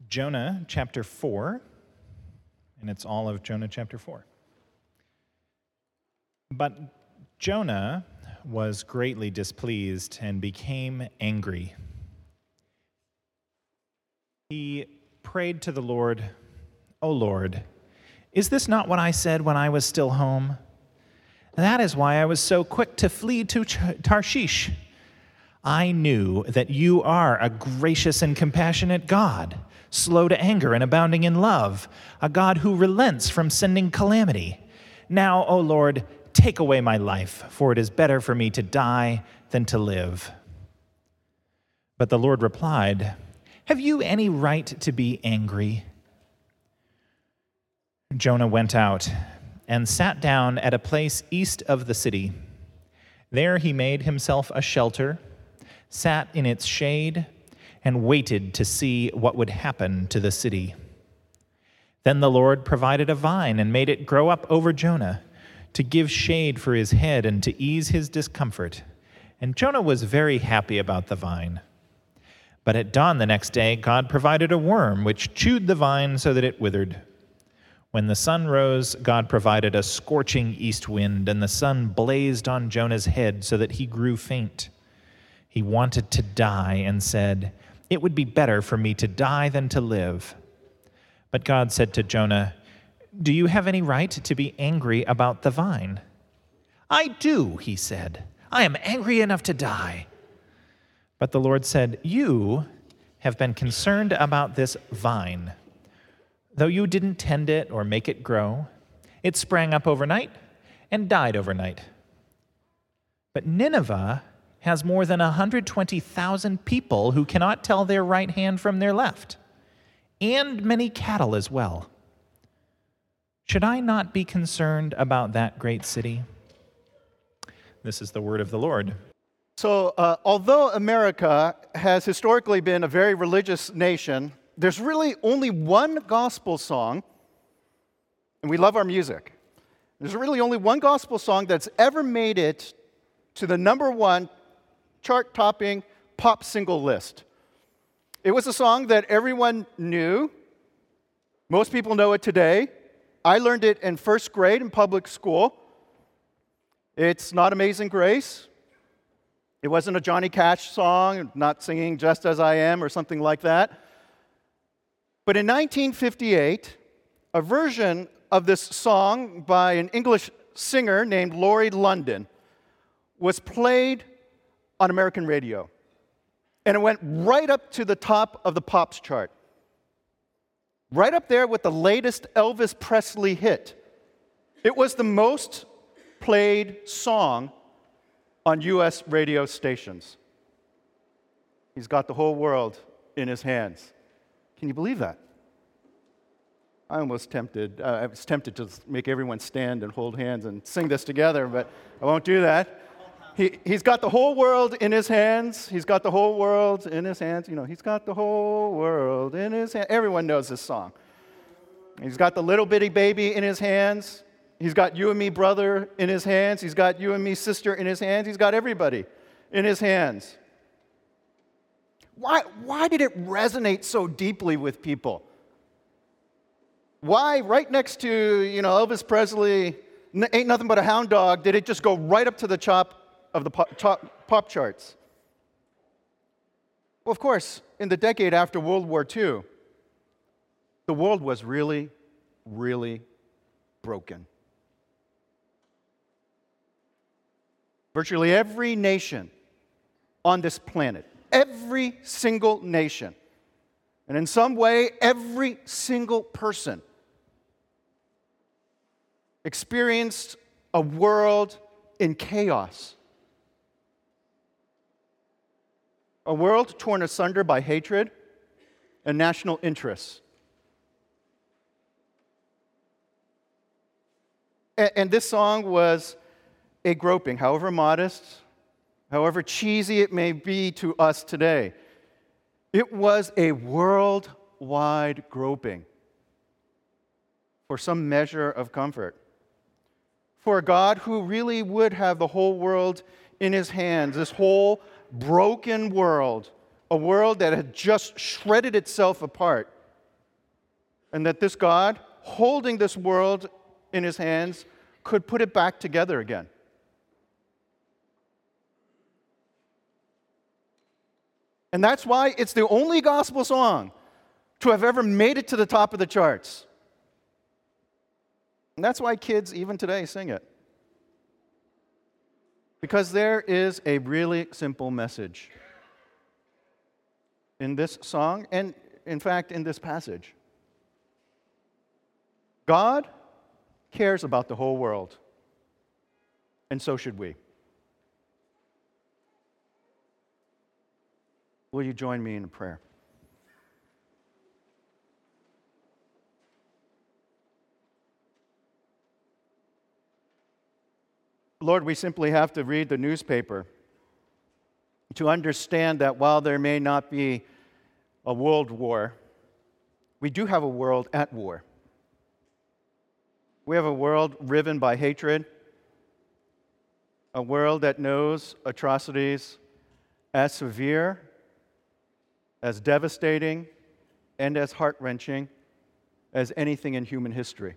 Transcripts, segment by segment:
Jonah chapter 4, and it's all of Jonah chapter 4. But Jonah was greatly displeased and became angry. He prayed to the Lord, "O Lord, is this not what I said when I was still home? That is why I was so quick to flee to Tarshish. I knew that you are a gracious and compassionate God, slow to anger and abounding in love, a God who relents from sending calamity. Now, O Lord, take away my life, for it is better for me to die than to live." But the Lord replied, "Have you any right to be angry?" Jonah went out and sat down at a place east of the city. There he made himself a shelter, sat in its shade, and waited to see what would happen to the city. Then the Lord provided a vine and made it grow up over Jonah, to give shade for his head and to ease his discomfort. And Jonah was very happy about the vine. But at dawn the next day, God provided a worm which chewed the vine so that it withered. When the sun rose, God provided a scorching east wind, and the sun blazed on Jonah's head so that he grew faint. He wanted to die and said, "It would be better for me to die than to live." But God said to Jonah, "Do you have any right to be angry about the vine?" "I do," he said. "I am angry enough to die." But the Lord said, "You have been concerned about this vine. Though you didn't tend it or make it grow, it sprang up overnight and died overnight. But Nineveh has more than 120,000 people who cannot tell their right hand from their left, and many cattle as well. Should I not be concerned about that great city?" This is the word of the Lord. So, although America has historically been a very religious nation, there's really only one gospel song, and we love our music. There's really only one gospel song that's ever made it to the number one chart-topping pop single list. It was a song that everyone knew. Most people know it today. I learned it in first grade in public school. It's not Amazing Grace. It wasn't a Johnny Cash song, not singing Just As I Am or something like that. But in 1958, a version of this song by an English singer named Laurie London was played on American radio. And it went right up to the top of the Pops chart. Right up there with the latest Elvis Presley hit. It was the most played song on U.S. radio stations. He's got the whole world in his hands. Can you believe that? I was tempted to make everyone stand and hold hands and sing this together, but I won't do that. He's got the whole world in his hands. He's got the whole world in his hands. You know, he's got the whole world in his hands. Everyone knows this song. He's got the little bitty baby in his hands. He's got you and me, brother, in his hands. He's got you and me, sister, in his hands. He's got everybody in his hands. Why did it resonate so deeply with people? Why, right next to, Elvis Presley, Ain't Nothing But a Hound Dog, did it just go right up to the top of the pop charts? Well, of course, in the decade after World War II, the world was really, really broken. Virtually every nation on this planet, every single nation, and in some way, every single person experienced a world in chaos. A world torn asunder by hatred and national interests. And this song was a groping, however modest, however cheesy it may be to us today. It was a worldwide groping for some measure of comfort. For a God who really would have the whole world in his hands, this whole broken world, a world that had just shredded itself apart, and that this God, holding this world in his hands, could put it back together again. And that's why it's the only gospel song to have ever made it to the top of the charts. And that's why kids, even today, sing it. Because there is a really simple message in this song, and in fact, in this passage. God cares about the whole world, and so should we. Will you join me in a prayer? Lord, we simply have to read the newspaper to understand that while there may not be a world war, we do have a world at war. We have a world riven by hatred, a world that knows atrocities as severe, as devastating, and as heart-wrenching as anything in human history.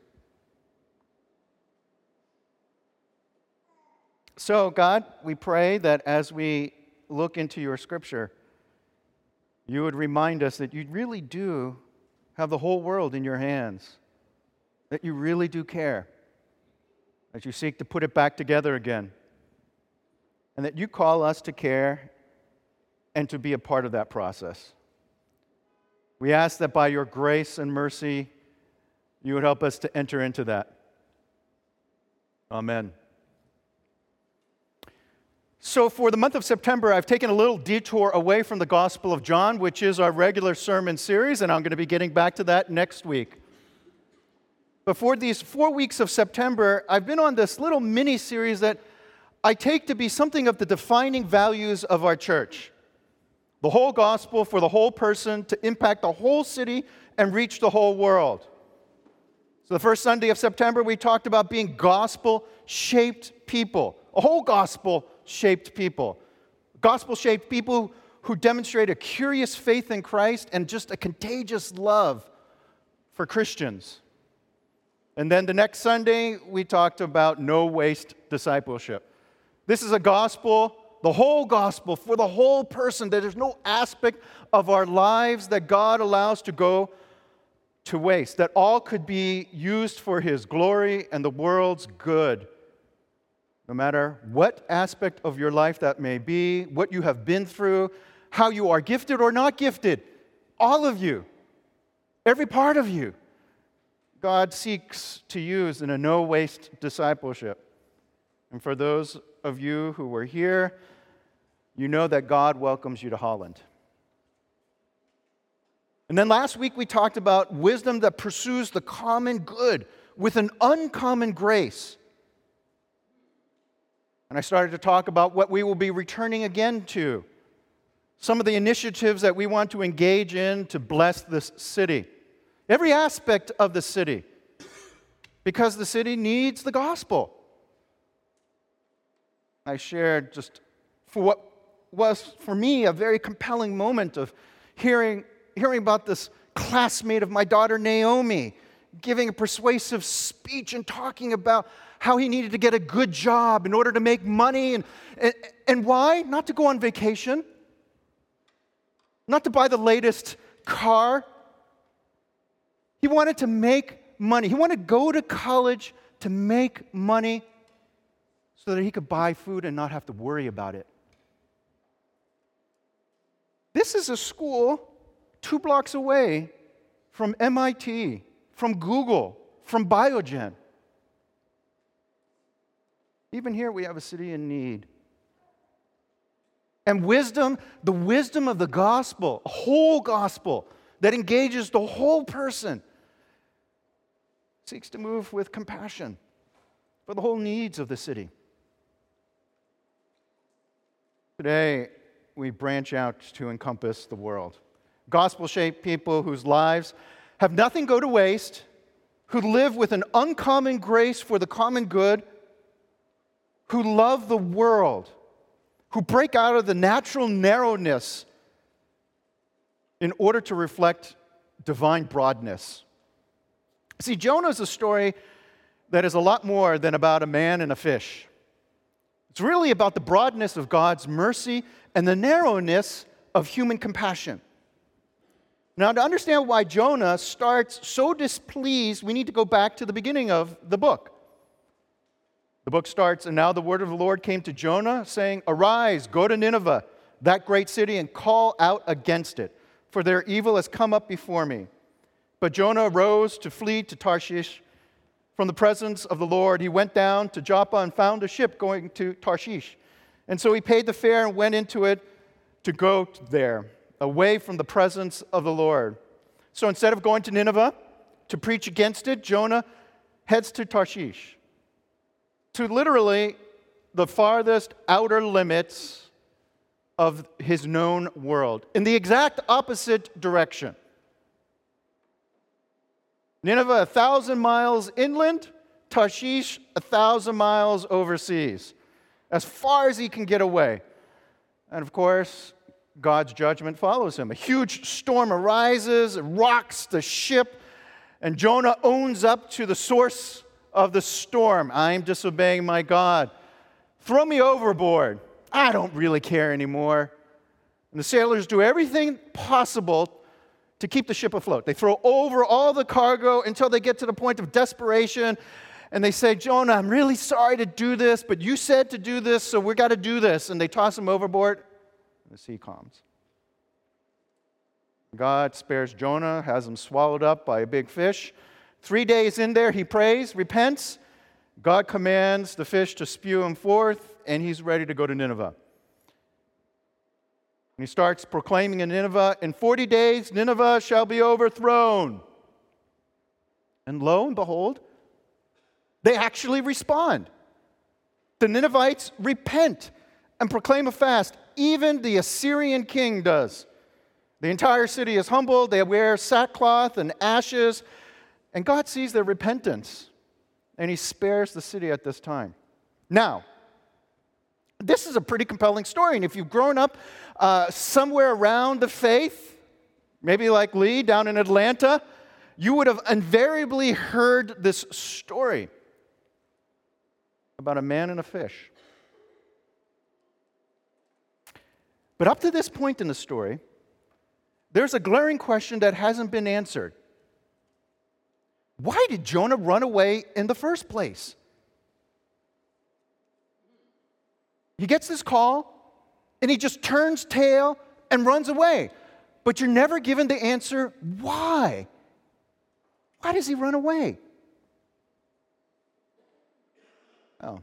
So, God, we pray that as we look into your scripture, you would remind us that you really do have the whole world in your hands, that you really do care, that you seek to put it back together again, and that you call us to care and to be a part of that process. We ask that by your grace and mercy, you would help us to enter into that. Amen. So for the month of September, I've taken a little detour away from the Gospel of John, which is our regular sermon series, and I'm going to be getting back to that next week. But for these 4 weeks of September, I've been on this little mini-series that I take to be something of the defining values of our church. The whole gospel for the whole person to impact the whole city and reach the whole world. So the first Sunday of September, we talked about being gospel-shaped people. A whole gospel-shaped people. Gospel-shaped people who demonstrate a curious faith in Christ and just a contagious love for Christians. And then the next Sunday, we talked about no-waste discipleship. This is a gospel, the whole gospel for the whole person, that there's no aspect of our lives that God allows to go to waste, that all could be used for His glory and the world's good. No matter what aspect of your life that may be, what you have been through, how you are gifted or not gifted, all of you, every part of you, God seeks to use in a no-waste discipleship. And for those of you who were here, you know that God welcomes you to Holland. And then last week we talked about wisdom that pursues the common good with an uncommon grace. And I started to talk about what we will be returning again to. Some of the initiatives that we want to engage in to bless this city. Every aspect of the city. Because the city needs the gospel. I shared just for what was for me a very compelling moment of hearing about this classmate of my daughter Naomi giving a persuasive speech and talking about how he needed to get a good job in order to make money. And why? Not to go on vacation. Not to buy the latest car. He wanted to make money. He wanted to go to college to make money so that he could buy food and not have to worry about it. This is a school 2 blocks away from MIT, from Google, from Biogen. Even here we have a city in need. And wisdom, the wisdom of the gospel, a whole gospel that engages the whole person, seeks to move with compassion for the whole needs of the city. Today, we branch out to encompass the world. Gospel-shaped people whose lives have nothing go to waste, who live with an uncommon grace for the common good, who love the world, who break out of the natural narrowness in order to reflect divine broadness. See, Jonah is a story that is a lot more than about a man and a fish. It's really about the broadness of God's mercy and the narrowness of human compassion. Now, to understand why Jonah starts so displeased, we need to go back to the beginning of the book. The book starts, "And now the word of the Lord came to Jonah, saying, 'Arise, go to Nineveh, that great city, and call out against it, for their evil has come up before me.' But Jonah arose to flee to Tarshish from the presence of the Lord. He went down to Joppa and found a ship going to Tarshish. And so he paid the fare and went into it to go there, away from the presence of the Lord. So instead of going to Nineveh to preach against it, Jonah heads to Tarshish, to literally the farthest outer limits of his known world, in the exact opposite direction. Nineveh, 1,000 miles inland, Tarshish, 1,000 miles overseas, as far as he can get away. And of course, God's judgment follows him. A huge storm arises, it rocks the ship, and Jonah owns up to the source of the storm. "I'm disobeying my God. Throw me overboard. I don't really care anymore." And the sailors do everything possible to keep the ship afloat. They throw over all the cargo until they get to the point of desperation, and they say, "Jonah, I'm really sorry to do this, but you said to do this, so we got to do this." And they toss him overboard, and the sea calms. God spares Jonah, has him swallowed up by a big fish. 3 days in there, he prays, repents. God commands the fish to spew him forth, and he's ready to go to Nineveh. And he starts proclaiming in Nineveh, "In 40 days, Nineveh shall be overthrown." And lo and behold, they actually respond. The Ninevites repent and proclaim a fast. Even the Assyrian king does. The entire city is humbled. They wear sackcloth and ashes. And God sees their repentance, and he spares the city at this time. Now, this is a pretty compelling story, and if you've grown up somewhere around the faith, maybe like Lee down in Atlanta, you would have invariably heard this story about a man and a fish. But up to this point in the story, there's a glaring question that hasn't been answered. Why did Jonah run away in the first place? He gets this call, and he just turns tail and runs away. But you're never given the answer, why? Why does he run away? Oh.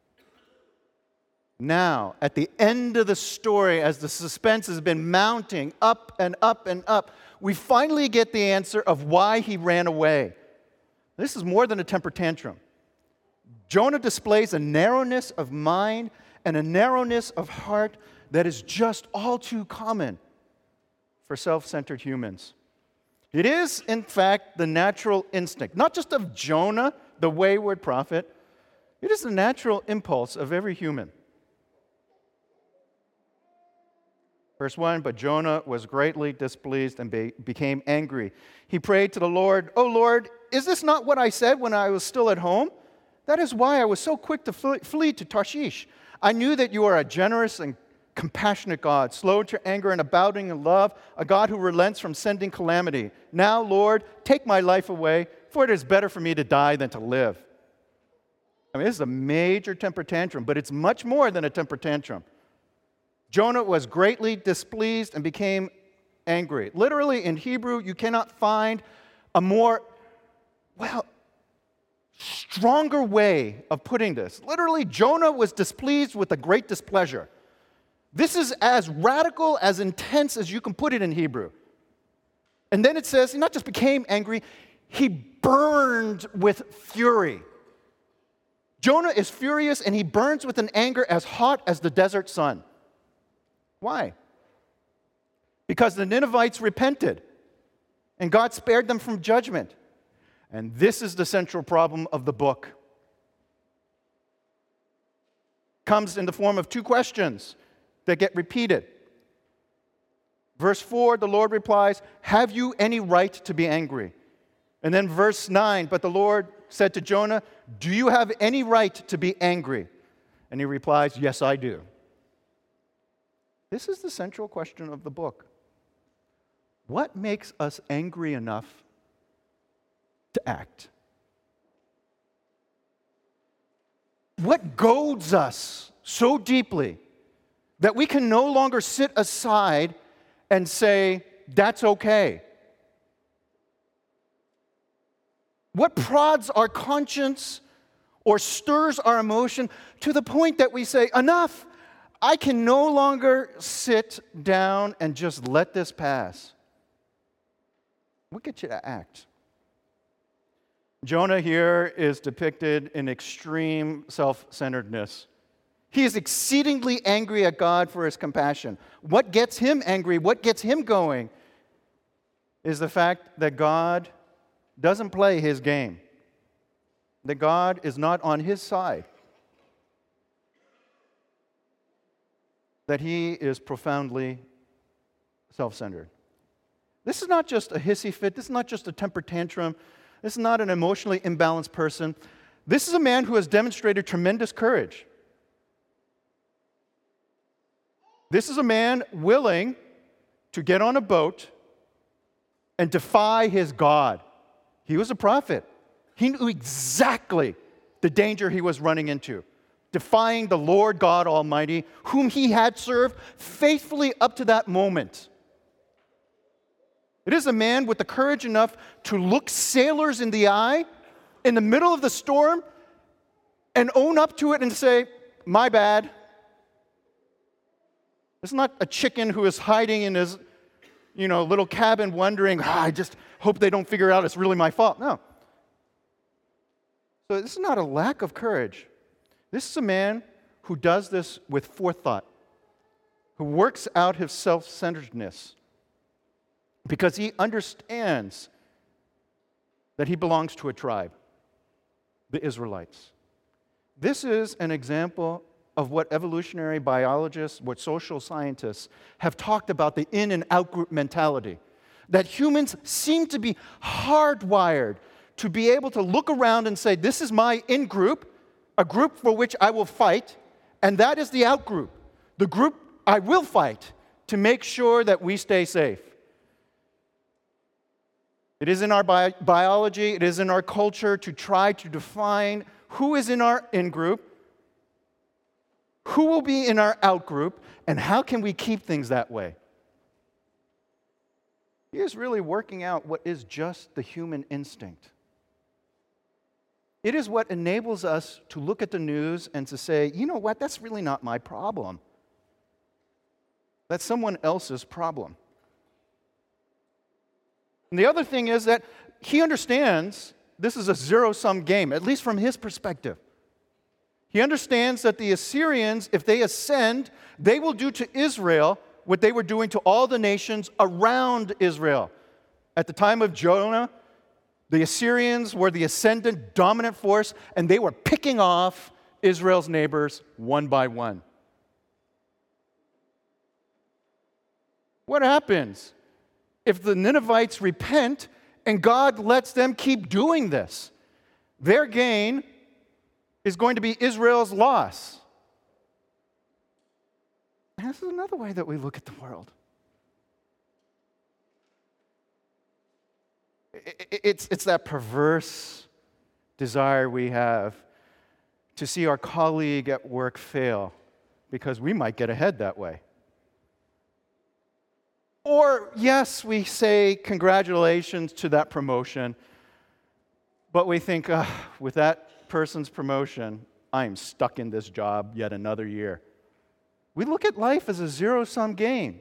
Now, at the end of the story, as the suspense has been mounting up and up and up, we finally get the answer of why he ran away. This is more than a temper tantrum. Jonah displays a narrowness of mind and a narrowness of heart that is just all too common for self-centered humans. It is, in fact, the natural instinct, not just of Jonah, the wayward prophet. It is the natural impulse of every human. Verse 1, "But Jonah was greatly displeased and became angry. He prayed to the Lord, 'O Lord, is this not what I said when I was still at home? That is why I was so quick to flee to Tarshish. I knew that you are a generous and compassionate God, slow to anger and abounding in love, a God who relents from sending calamity. Now, Lord, take my life away, for it is better for me to die than to live.'" I mean, this is a major temper tantrum, but it's much more than a temper tantrum. Jonah was greatly displeased and became angry. Literally, in Hebrew, you cannot find a more, stronger way of putting this. Literally, Jonah was displeased with a great displeasure. This is as radical, as intense as you can put it in Hebrew. And then it says, he not just became angry, he burned with fury. Jonah is furious, and he burns with an anger as hot as the desert sun. Why? Because the Ninevites repented, and God spared them from judgment. And this is the central problem of the book. Comes in the form of two questions that get repeated. Verse 4, the Lord replies, "Have you any right to be angry?" And then verse 9, but the Lord said to Jonah, do you have any right to be angry? And he replies, yes, I do. This is the central question of the book. What makes us angry enough to act? What goads us so deeply that we can no longer sit aside and say, that's okay? What prods our conscience or stirs our emotion to the point that we say, enough, I can no longer sit down and just let this pass? What gets you to act? Jonah here is depicted in extreme self-centeredness. He is exceedingly angry at God for his compassion. What gets him angry, what gets him going, is the fact that God doesn't play his game, that God is not on his side, that he is profoundly self-centered. This is not just a hissy fit. This is not just a temper tantrum. This is not an emotionally imbalanced person. This is a man who has demonstrated tremendous courage. This is a man willing to get on a boat and defy his God. He was a prophet. He knew exactly the danger he was running into, defying the Lord God Almighty, whom he had served faithfully up to that moment. It is a man with the courage enough to look sailors in the eye in the middle of the storm and own up to it and say, my bad. It's not a chicken who is hiding in his, little cabin wondering, I just hope they don't figure out it's really my fault. No. So this is not a lack of courage. This is a man who does this with forethought, who works out his self-centeredness because he understands that he belongs to a tribe, the Israelites. This is an example of what evolutionary biologists, what social scientists have talked about, the in and out group mentality. That humans seem to be hardwired to be able to look around and say, this is my in group, a group for which I will fight, and that is the out group, the group I will fight to make sure that we stay safe. It is in our biology, it is in our culture to try to define who is in our in group, who will be in our out group, and how can we keep things that way? He is really working out what is just the human instinct. It is what enables us to look at the news and to say, you know what, that's really not my problem. That's someone else's problem. And the other thing is that he understands this is a zero-sum game, at least from his perspective. He understands that the Assyrians, if they ascend, they will do to Israel what they were doing to all the nations around Israel. At the time of Jonah, the Assyrians were the ascendant dominant force, and they were picking off Israel's neighbors one by one. What happens if the Ninevites repent and God lets them keep doing this? Their gain is going to be Israel's loss. And this is another way that we look at the world. It's that perverse desire we have to see our colleague at work fail because we might get ahead that way. Or, yes, we say congratulations to that promotion, but we think, with that person's promotion, I'm stuck in this job yet another year. We look at life as a zero-sum game.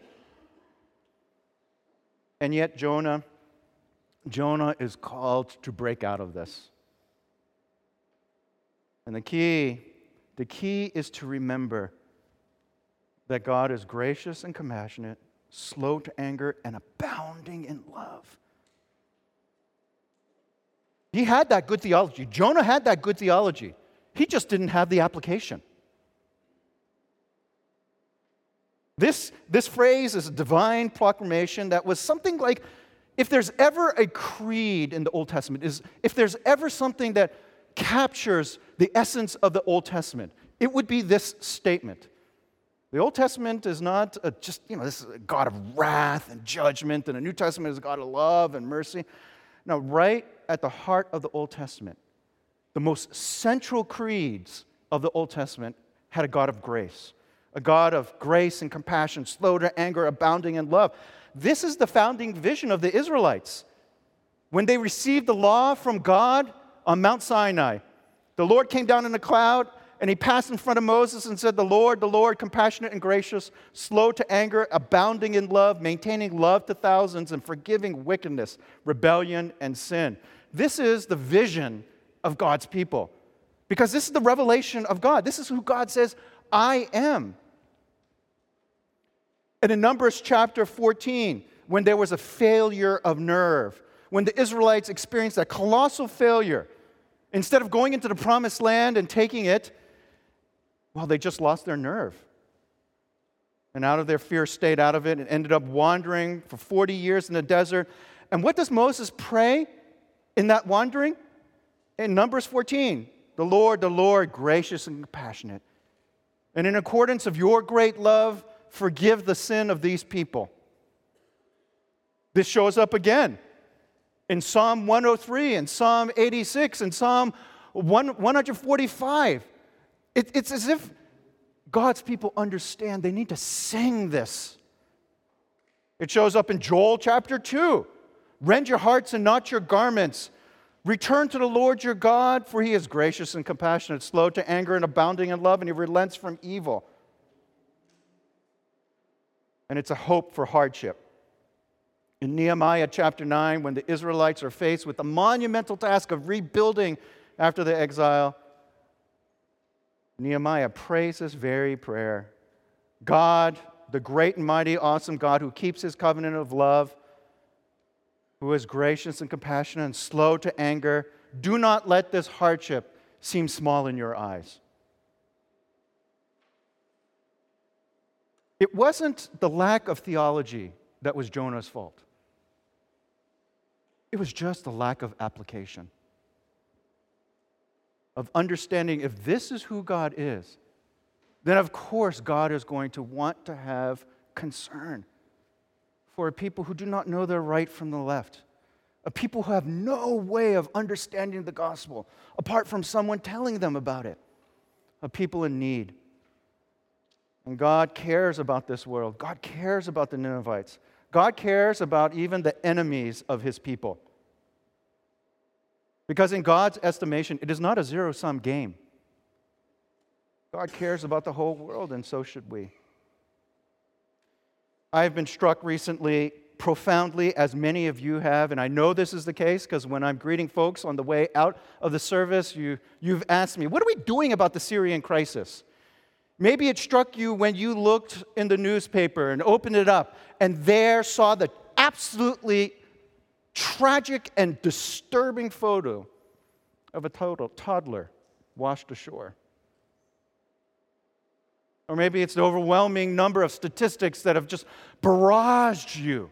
And yet Jonah is called to break out of this. And the key is to remember that God is gracious and compassionate, slow to anger, and abounding in love. He had that good theology. Jonah had that good theology. He just didn't have the application. This phrase is a divine proclamation that was something like, If there's ever a creed in the Old Testament, if there's ever something that captures the essence of the Old Testament, it would be this statement. The Old Testament is not this is a God of wrath and judgment, and the New Testament is a God of love and mercy. No, right at the heart of the Old Testament, the most central creeds of the Old Testament had a God of grace, a God of grace and compassion, slow to anger, abounding in love. This is the founding vision of the Israelites. When they received the law from God on Mount Sinai, the Lord came down in a cloud, and he passed in front of Moses and said, the Lord, compassionate and gracious, slow to anger, abounding in love, maintaining love to thousands, and forgiving wickedness, rebellion, and sin. This is the vision of God's people. Because this is the revelation of God. This is who God says, I am. And in Numbers chapter 14, when there was a failure of nerve, when the Israelites experienced a colossal failure, instead of going into the promised land and taking it, well, they just lost their nerve. And out of their fear stayed out of it and ended up wandering for 40 years in the desert. And what does Moses pray in that wandering? In Numbers 14, the Lord, gracious and compassionate. And in accordance of your great love, forgive the sin of these people. This shows up again in Psalm 103, and Psalm 86, and Psalm 145. It's as if God's people understand they need to sing this. It shows up in Joel chapter 2. Rend your hearts and not your garments. Return to the Lord your God, for he is gracious and compassionate, slow to anger and abounding in love, and he relents from evil. And it's a hope for hardship. In Nehemiah chapter 9, when the Israelites are faced with the monumental task of rebuilding after the exile, Nehemiah prays this very prayer. God, the great and mighty, awesome God who keeps his covenant of love, who is gracious and compassionate and slow to anger, do not let this hardship seem small in your eyes. It wasn't the lack of theology that was Jonah's fault. It was just the lack of application, of understanding if this is who God is, then of course God is going to want to have concern for a people who do not know their right from the left, a people who have no way of understanding the gospel apart from someone telling them about it, a people in need. And God cares about this world. God cares about the Ninevites. God cares about even the enemies of his people. Because in God's estimation, it is not a zero-sum game. God cares about the whole world, and so should we. I have been struck recently profoundly, as many of you have, and I know this is the case because when I'm greeting folks on the way out of the service, you've asked me, what are we doing about the Syrian crisis? Maybe it struck you when you looked in the newspaper and opened it up and there saw the absolutely tragic and disturbing photo of a toddler washed ashore. Or maybe it's the overwhelming number of statistics that have just barraged you.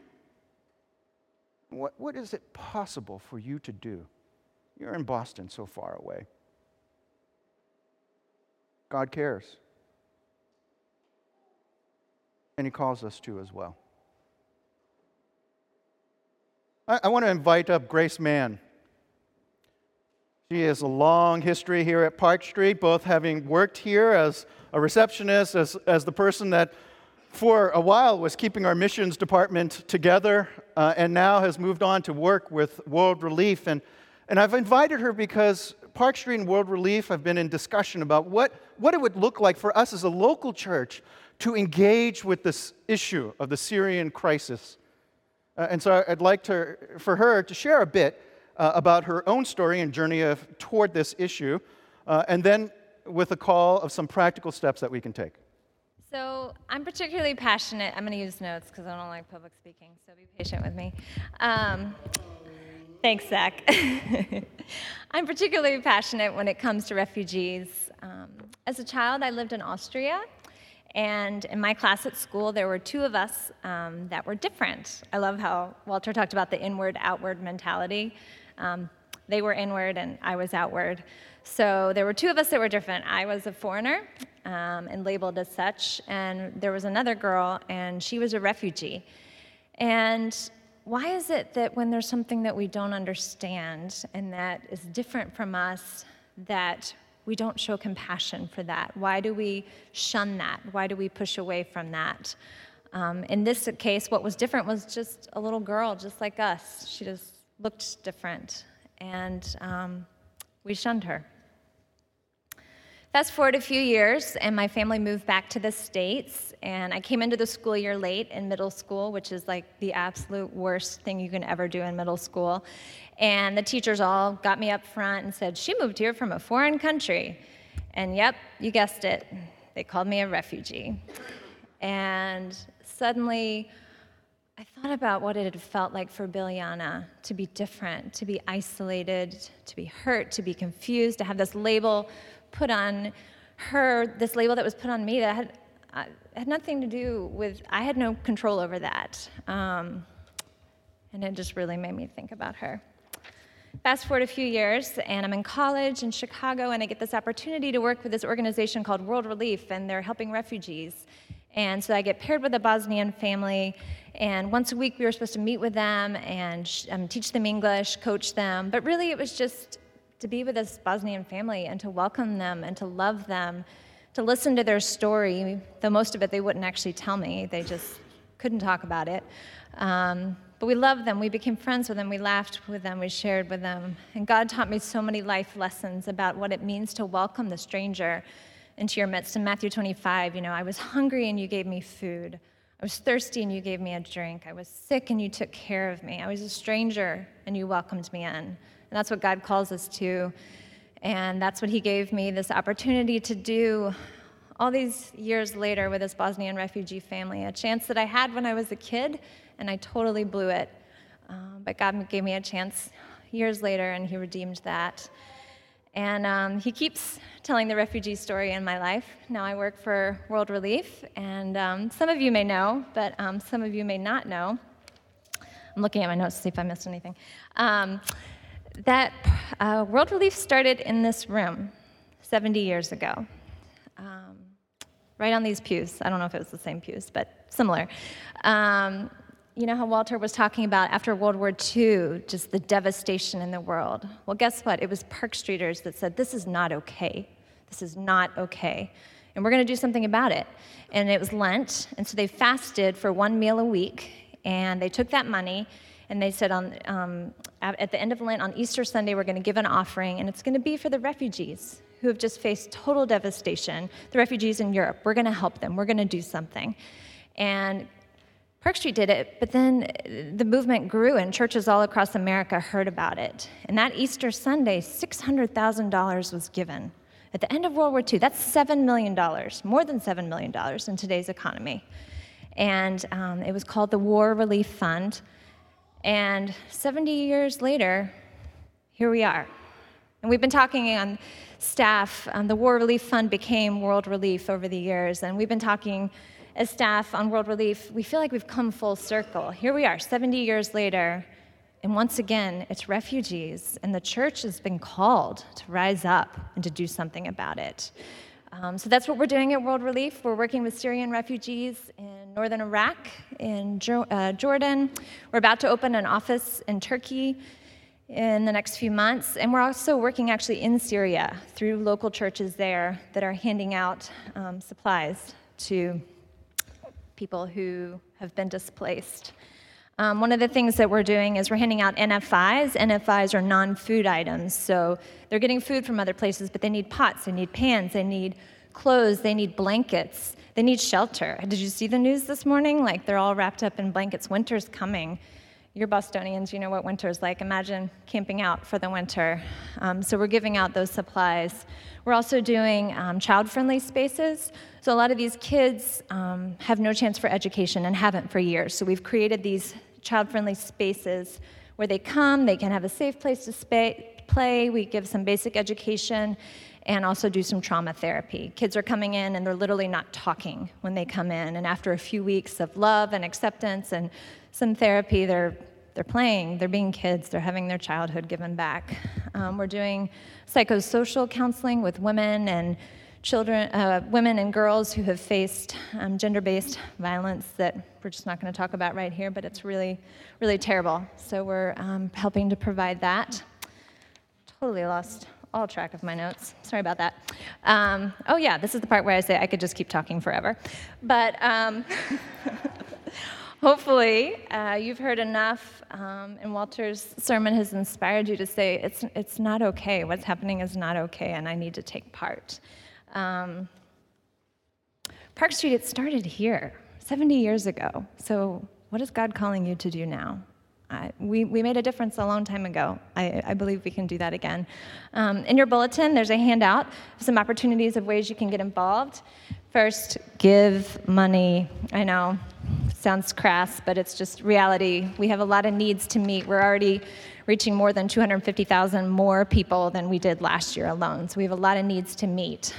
What is it possible for you to do? You're in Boston, so far away. God cares. And he calls us to as well. I want to invite up Grace Mann. She has a long history here at Park Street, both having worked here as a receptionist, as the person that for a while was keeping our missions department together, and now has moved on to work with World Relief. And I've invited her because Park Street and World Relief have been in discussion about what it would look like for us as a local church to engage with this issue of the Syrian crisis. And so I'd like for her to share a bit about her own story and journey toward this issue, and then with a call of some practical steps that we can take. So I'm particularly passionate. I'm going to use notes because I don't like public speaking, so be patient with me. Thanks, Zach. I'm particularly passionate when it comes to refugees. As a child, I lived in Austria, And in my class at school, there were two of us that were different. I love how Walter talked about the inward-outward mentality. They were inward and I was outward. So there were two of us that were different. I was a foreigner and labeled as such, and there was another girl, and she was a refugee. And why is it that when there's something that we don't understand and that is different from us, that we don't show compassion for that? Why do we shun that? Why do we push away from that? In this case, what was different was just a little girl just like us. She just looked different, and we shunned her. Fast forward a few years, and my family moved back to the States, and I came into the school year late in middle school, which is like the absolute worst thing you can ever do in middle school. And the teachers all got me up front and said, she moved here from a foreign country. And yep, you guessed it, they called me a refugee. And suddenly, I thought about what it had felt like for Biljana to be different, to be isolated, to be hurt, to be confused, to have this label put on her, this label that was put on me that had nothing to do with, I had no control over that. And it just really made me think about her. Fast forward a few years, and I'm in college in Chicago, and I get this opportunity to work with this organization called World Relief, and they're helping refugees. And so I get paired with a Bosnian family, and once a week we were supposed to meet with them and teach them English, coach them, but really it was just to be with this Bosnian family and to welcome them and to love them, to listen to their story, though most of it they wouldn't actually tell me. They just couldn't talk about it. But we loved them. We became friends with them. We laughed with them. We shared with them. And God taught me so many life lessons about what it means to welcome the stranger into your midst. In Matthew 25, I was hungry and you gave me food. I was thirsty and you gave me a drink. I was sick and you took care of me. I was a stranger and you welcomed me in. And that's what God calls us to. And that's what he gave me, this opportunity to do all these years later with this Bosnian refugee family, a chance that I had when I was a kid, and I totally blew it. But God gave me a chance years later, and he redeemed that. And he keeps telling the refugee story in my life. Now I work for World Relief, and some of you may know, but some of you may not know. I'm looking at my notes to see if I missed anything. That World Relief started in this room 70 years ago, right on these pews. I don't know if it was the same pews, but similar. You know how Walter was talking about after World War II, just the devastation in the world? Well, guess what? It was Park Streeters that said, this is not okay. This is not okay. And we're going to do something about it. And it was Lent, and so they fasted for 1 meal a week, and they took that money, and they said at the end of Lent, on Easter Sunday, we're going to give an offering, and it's going to be for the refugees who have just faced total devastation, the refugees in Europe. We're going to help them. We're going to do something. And Park Street did it, but then the movement grew, and churches all across America heard about it. And that Easter Sunday, $600,000 was given. At the end of World War II, that's $7 million, more than $7 million in today's economy. And it was called the War Relief Fund. And 70 years later, here we are. And we've been talking on staff. The War Relief Fund became World Relief over the years, and we've been talking as staff on World Relief. We feel like we've come full circle. Here we are, 70 years later, and once again, it's refugees, and the church has been called to rise up and to do something about it. So that's what we're doing at World Relief. We're working with Syrian refugees in northern Iraq, in Jordan. We're about to open an office in Turkey in the next few months. And we're also working actually in Syria through local churches there that are handing out supplies to people who have been displaced. One of the things that we're doing is we're handing out NFIs. NFIs are non-food items, so they're getting food from other places, but they need pots, they need pans, they need clothes, they need blankets, they need shelter. Did you see the news this morning? Like, they're all wrapped up in blankets. Winter's coming. You're Bostonians, you know what winter's like. Imagine camping out for the winter. So we're giving out those supplies. We're also doing child-friendly spaces. So a lot of these kids have no chance for education and haven't for years. So we've created these child-friendly spaces where they come, they can have a safe place to play, we give some basic education, and also do some trauma therapy. Kids are coming in and they're literally not talking when they come in, and after a few weeks of love and acceptance and some therapy, they're playing, they're being kids, they're having their childhood given back. We're doing psychosocial counseling with women and children, women and girls who have faced gender-based violence that we're just not going to talk about right here, but it's really, really terrible. So we're helping to provide that. Totally lost all track of my notes. Sorry about that. Oh yeah, this is the part where I say I could just keep talking forever. But hopefully you've heard enough, and Walter's sermon has inspired you to say, it's not okay. What's happening is not okay, and I need to take part. Park Street, it started here 70 years ago. So what is God calling you to do now? We made a difference a long time ago. I believe we can do that again. In your bulletin, there's a handout of some opportunities of ways you can get involved. First, give money. I know, sounds crass, but it's just reality. We have a lot of needs to meet. We're already reaching more than 250,000 more people than we did last year alone. So we have a lot of needs to meet.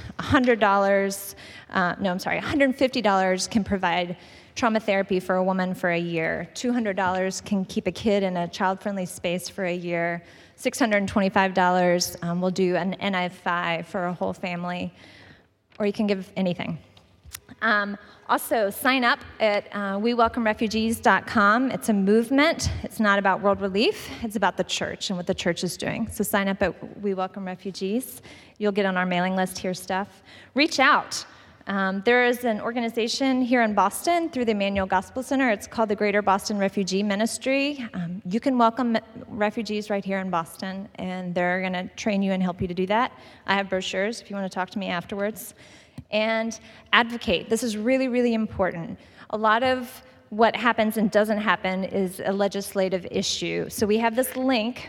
$150 can provide trauma therapy for a woman for a year. $200 can keep a kid in a child-friendly space for a year. $625 will do an NI5 for a whole family, or you can give anything. Also, sign up at WeWelcomeRefugees.com. It's a movement. It's not about World Relief. It's about the church and what the church is doing. So sign up at We Welcome Refugees. You'll get on our mailing list, hear stuff. Reach out. There is an organization here in Boston through the Emmanuel Gospel Center. It's called the Greater Boston Refugee Ministry. You can welcome refugees right here in Boston, and they're going to train you and help you to do that. I have brochures if you want to talk to me afterwards. And advocate. This is really, really important. A lot of what happens and doesn't happen is a legislative issue. So we have this link,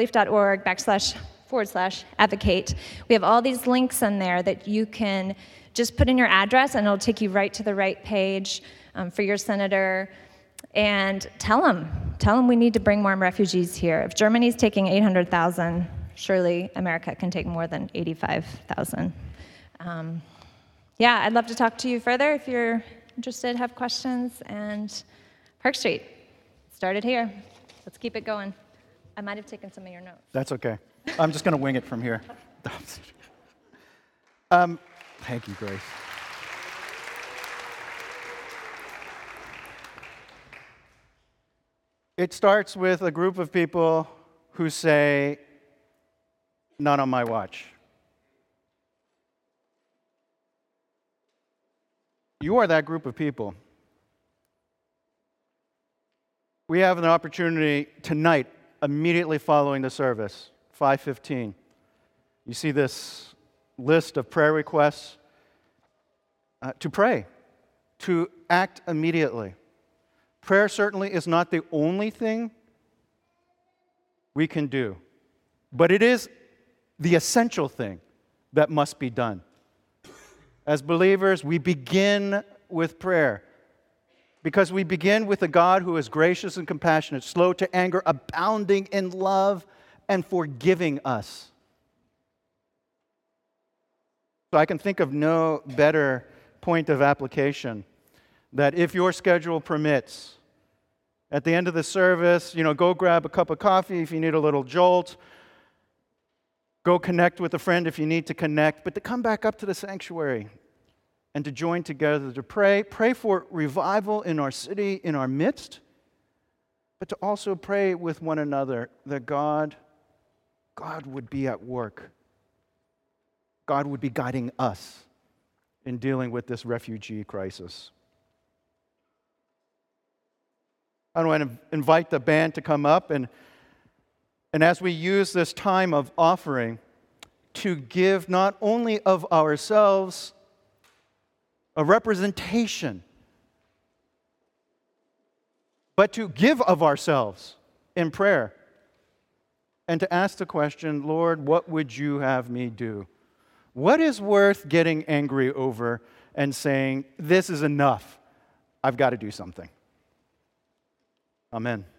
worldrelief.org//advocate. We have all these links in there that you can just put in your address, and it'll take you right to the right page for your senator. And tell them we need to bring more refugees here. If Germany's taking 800,000, surely America can take more than 85,000. Yeah, I'd love to talk to you further if you're interested, have questions. And Park Street, started here. Let's keep it going. I might have taken some of your notes. That's okay. I'm just going to wing it from here. Thank you, Grace. It starts with a group of people who say, not on my watch. You are that group of people. We have an opportunity tonight, immediately following the service, 5:15. You see this list of prayer requests to pray, to act immediately. Prayer certainly is not the only thing we can do, but it is the essential thing that must be done. As believers, we begin with prayer because we begin with a God who is gracious and compassionate, slow to anger, abounding in love, and forgiving us. So I can think of no better point of application that if your schedule permits, at the end of the service, go grab a cup of coffee if you need a little jolt, go connect with a friend if you need to connect, but to come back up to the sanctuary and to join together to pray for revival in our city, in our midst, but to also pray with one another that God would be at work. God would be guiding us in dealing with this refugee crisis. I want to invite the band to come up, and as we use this time of offering, to give not only of ourselves a representation, but to give of ourselves in prayer and to ask the question, Lord, what would you have me do? What is worth getting angry over and saying, this is enough, I've got to do something? Amen.